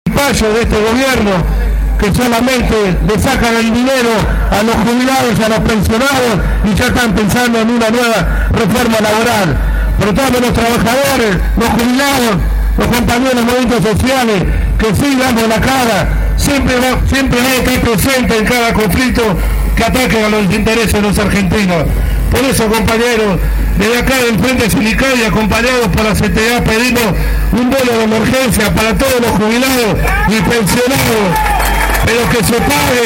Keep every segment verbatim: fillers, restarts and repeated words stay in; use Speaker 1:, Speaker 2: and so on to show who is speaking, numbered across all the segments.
Speaker 1: payo de este gobierno que solamente le sacan el dinero a los jubilados, a los pensionados y ya están pensando en una nueva reforma laboral. Protamos los trabajadores, los jubilados, los compañeros de movimientos sociales que siguen dando la cara, siempre va, siempre va a estar presente en cada conflicto que ataque a los intereses de los argentinos. Por eso, compañeros, desde acá del Frente Sindical y acompañados por la C T A pedimos un bono de emergencia para todos los jubilados y pensionados, pero que se pague,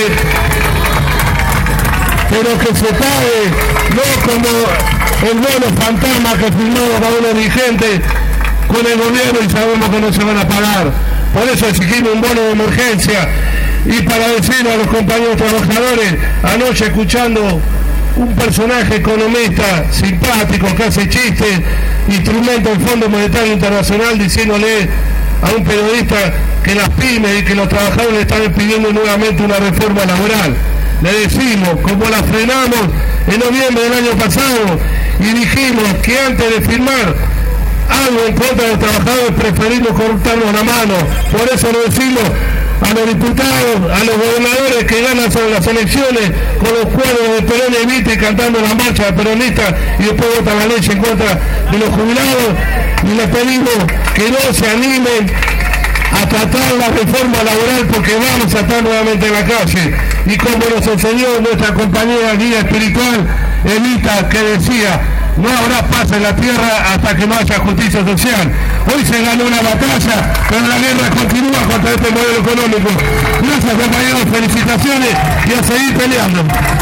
Speaker 1: pero que se pague, no como el bono fantasma que firmamos para unos dirigentes con el gobierno y sabemos que no se van a pagar. Por eso exigimos un bono de emergencia. Y para decirle a los compañeros trabajadores, anoche escuchando un personaje economista simpático que hace chistes, instrumento del Fondo Monetario Internacional, diciéndole a un periodista que las pymes y que los trabajadores están pidiendo nuevamente una reforma laboral. Le decimos, como la frenamos en noviembre del año pasado y dijimos que antes de firmar algo en contra de los trabajadores preferimos cortarnos la mano. Por eso le decimos a los diputados, a los gobernadores que ganan sobre las elecciones con los cuadros de Perón y Evita cantando la marcha peronista y después votan la ley en contra de los jubilados, y les pedimos que no se animen a tratar la reforma laboral porque vamos a estar nuevamente en la calle. Y como nos enseñó nuestra compañera guía espiritual Evita, que decía: no habrá paz en la tierra hasta que no haya justicia social. Hoy se ganó una batalla, pero la guerra continúa contra este modelo económico. Gracias, compañeros, felicitaciones y a seguir peleando.